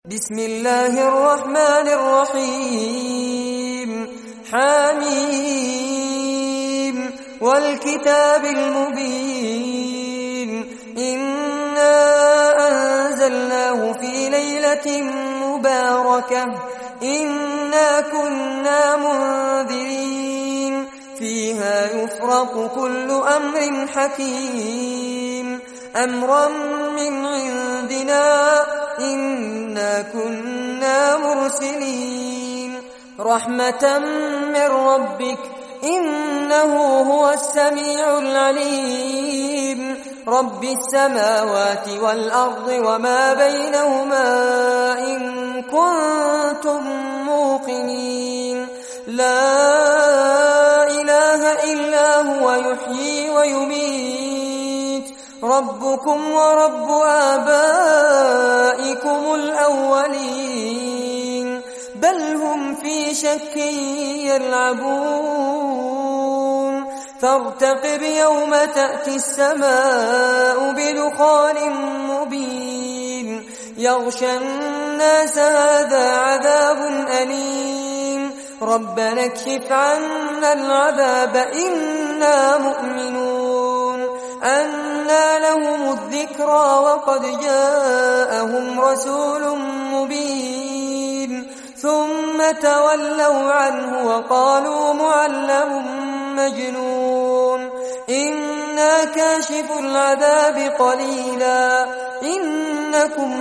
بسم الله الرحمن الرحيم حميم والكتاب المبين إنا أنزلناه في ليلة مباركة إنا كنا منذرين فيها يفرق كل أمر حكيم أمرا من عندنا إنا كنا مرسلين رحمة من ربك إنه هو السميع العليم رب السماوات والأرض وما بينهما إن كنتم موقنين لا إله إلا هو يحيي ويميت ربكم ورب آبائكم الأولين بل هم في شك يلعبون فارتقب يوم تأتي السماء بدخان مبين يغشى الناس هذا عذاب أليم ربنا اكشف عنا العذاب إنا مؤمنون أنى لهم الذكرى وقد جاءهم رسول مبين ثم تولوا عنه وقالوا معلم مجنون إنا كاشف العذاب قليلا إنكم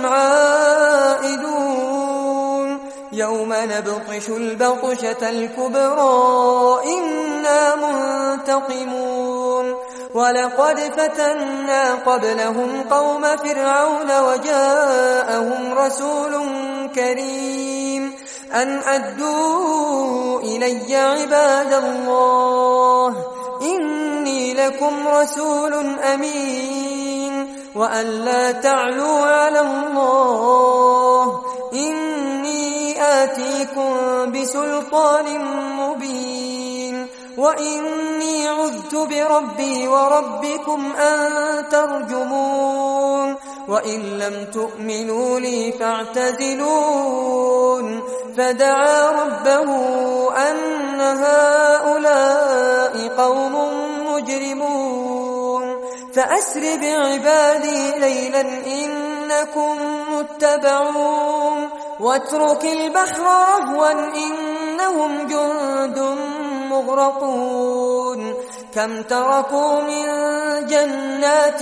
عائدون يوم نبطش البطشة الكبرى إنا منتقمون ولقد فتنا قبلهم قوم فرعون وجاءهم رسول كريم أن أدوا إلي عباد الله إني لكم رسول أمين وأن لا تعلوا على الله إني آتيكم بسلطان مبين وإني عذت بربي وربكم أن ترجمون وإن لم تؤمنوا لي فاعتزلون فدعا ربه أن هؤلاء قوم مجرمون فأسر بعبادي ليلا إنكم متبعون واترك البحر رهوا إنهم جند مغرقون كم تركوا من جنات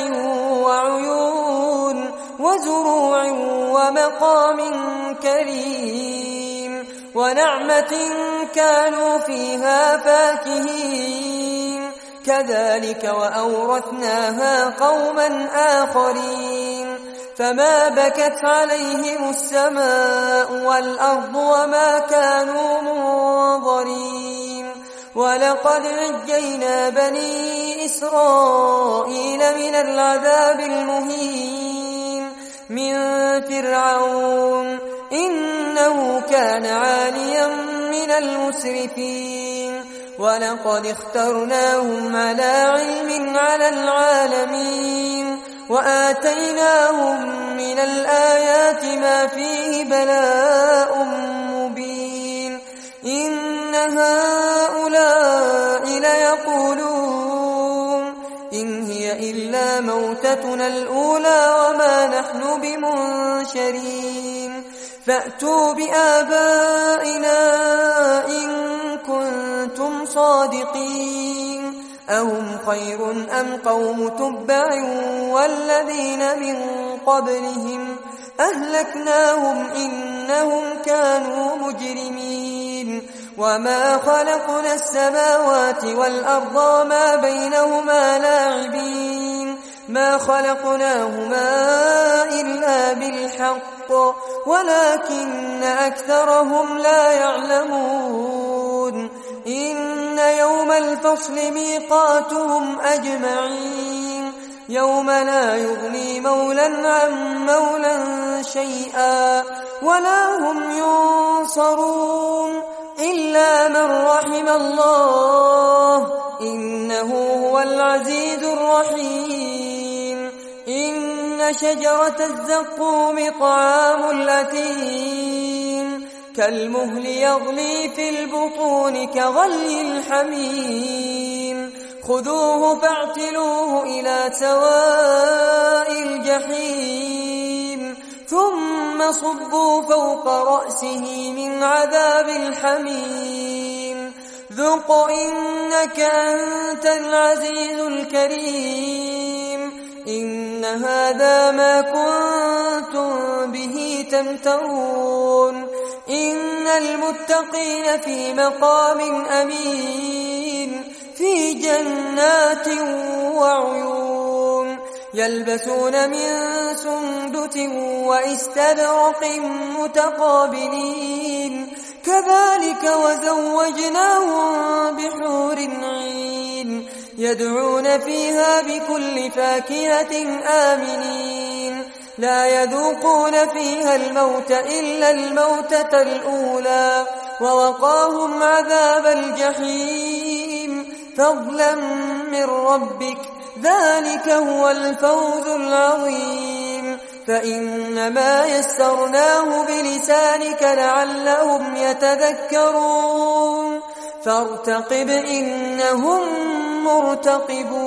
وعيون وزروع ومقام كريم ونعمة كانوا فيها فاكهين كذلك وأورثناها قوما آخرين فما بكت عليهم السماء والأرض وما كانوا منظرين ولقد نجينا بني إسرائيل من العذاب المهين من فرعون إنه كان عاليا من المسرفين ولقد اخترناهم على علم على العالمين وآتيناهم من الآيات ما فيه بلاء مبين إن هؤلاء ليقولون إن هي إلا موتتنا الأولى وما نحن بمنشرين فأتوا بآبائنا إن كنتم صادقين أهم خير أم قوم تبع والذين من قبلهم أهلكناهم إنهم كانوا مجرمين وما خلقنا السماوات والأرض وما بينهما لاعبين ما خلقناهما إلا بالحق ولكن أكثرهم لا يعلمون إن يوم الفصل ميقاتهم أجمعين يوم لا يغني مولى عن مولى شيئا ولا هم ينصرون إلا من رحم الله إنه هو العزيز الرحيم إن إن شجرة الزقوم طعام الأثيم كالمهل يغلي في البطون كغلي الحميم خذوه فاعتلوه إلى سواء الجحيم ثم صبوا فوق رأسه من عذاب الحميم ذق إنك أنت العزيز الكريم إن هذا ما كنتم به تمترون إن المتقين في مقام أمين في جنات وعيون يلبسون من سندس واستبرق متقابلين كذلك وزوجناهم بحور عين يدعون فيها بكل فاكهة آمنين لا يذوقون فيها الموت إلا الموتة الأولى ووقاهم عذاب الجحيم فضلا من ربك ذلك هو الفوز العظيم فإنما يسرناه بلسانك لعلهم يتذكرون فارتقب إنهم مرتقبون